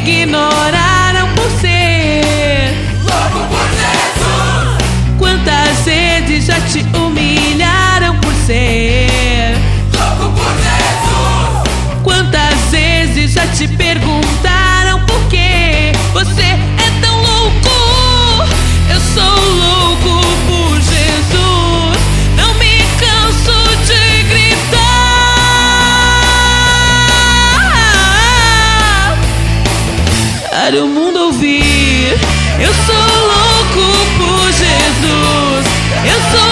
ignoraram por ser louco por Jesus. Quantas vezes já te humilharam por ser Louco por Jesus. Quantas vezes já te perguntaram por que você é tão louco? Eu sou louco por Jesus. Não me canso de gritar para o mundo ouvir. Eu sou louco por Jesus. Eu sou